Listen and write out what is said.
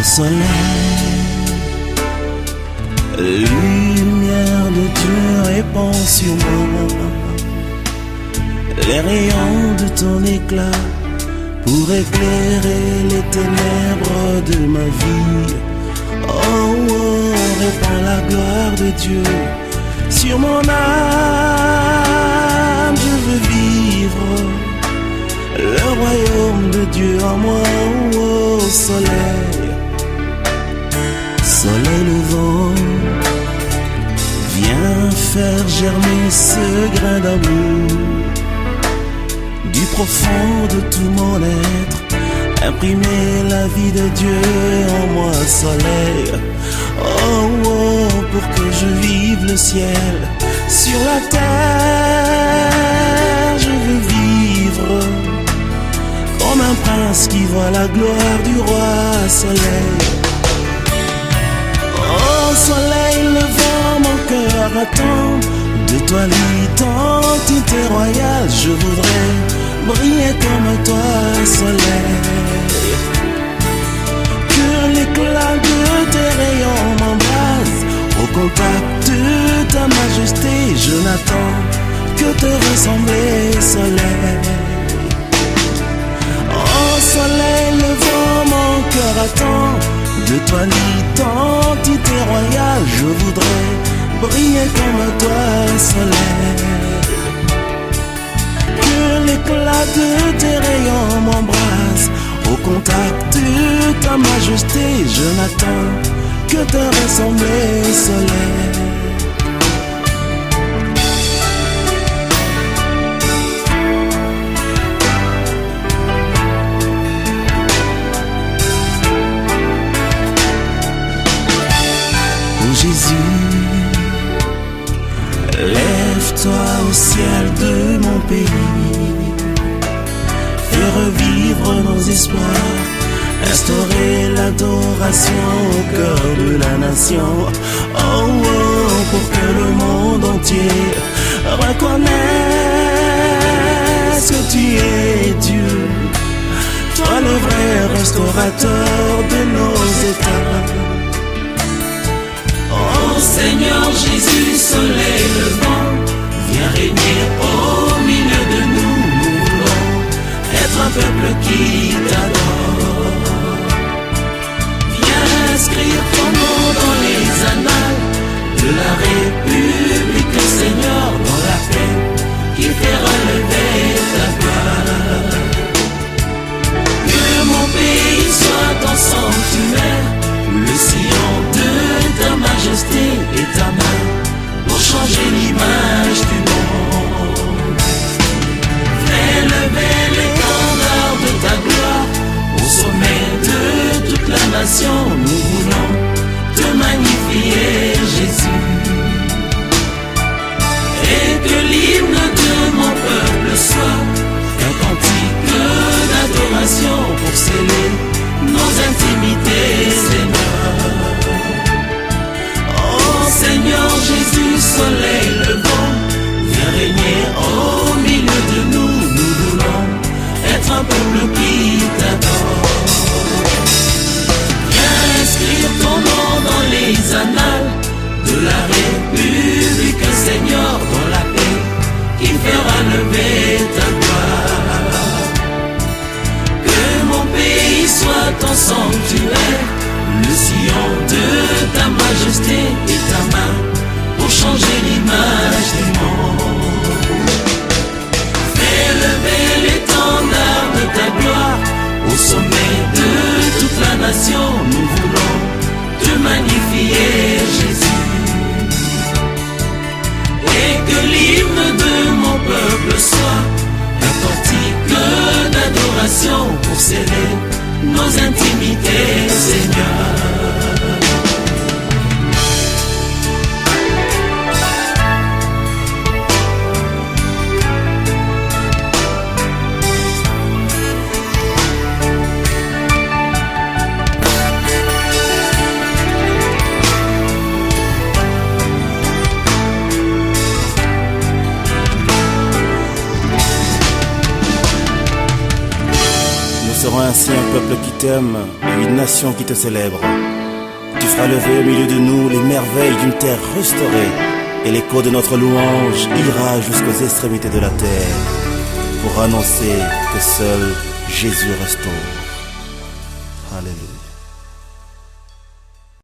soleil, lumière de Dieu répand sur moi les rayons de ton éclat pour éclairer les ténèbres de ma vie. Oh, oh, répand la gloire de Dieu sur mon âme, je veux vivre le royaume de Dieu en moi. Oh, oh, soleil, soleil levant, viens faire germer ce grain d'amour du profond de tout mon être, imprimer la vie de Dieu en moi. Soleil, oh, oh, pour que je vive le ciel sur la terre, je veux vivre comme un prince qui voit la gloire du roi. Soleil, oh, soleil levant, mon cœur attend de toi l'identité royale. Je voudrais briller comme toi, soleil, que l'éclat de tes rayons m'embrase au contact de ta majesté. Je n'attends que te ressembler, soleil. Oh, soleil levant, mon cœur attend de toi l'identité royale. Je voudrais briller comme toi, soleil, que l'éclat de tes rayons m'embrase au contact de ta majesté. Je n'attends que te ressembler, soleil. Oh Jésus, lève-toi au ciel de mon pays, fais revivre nos espoirs, instaurer l'adoration au cœur de la nation. Oh, oh, pour que le monde entier reconnaisse que tu es Dieu, toi le vrai restaurateur de nos états. Oh Seigneur Jésus, soleil levant, viens régner au milieu de nous. Nous voulons être un peuple qui t'adore. Viens inscrire ton nom dans les annales de la République, Seigneur, dans la paix qui fait relever ta gloire. Que mon pays soit ton sanctuaire, le sillon de ta majesté et ta main pour changer l'image du monde. Fais lever l'étendard de ta gloire au sommet de toute la nation. Nous voulons te magnifier, Jésus. Et que l'hymne de mon peuple soit un cantique d'adoration pour sceller nos intimités, Seigneur. Oh Seigneur Jésus, soleil levant, viens régner au milieu de nous. Nous voulons être un peuple qui t'adore. Viens inscrire ton nom dans les annales de la République, Seigneur, dans la paix qui fera lever ta gloire. Que mon pays soit ton sanctuaire, le sillon de ta majesté et ta main pour changer l'image du monde. Fais lever l'étendard de ta gloire au sommet de toute la nation. Nous voulons te magnifier, Jésus. Et que l'hymne de mon peuple soit un cantique d'adoration pour sceller nos intimités, Seigneur. serons ainsi un peuple qui t'aime et une nation qui te célèbre. Tu feras lever au milieu de nous les merveilles d'une terre restaurée, et l'écho de notre louange ira jusqu'aux extrémités de la terre pour annoncer que seul Jésus restaure. Alléluia.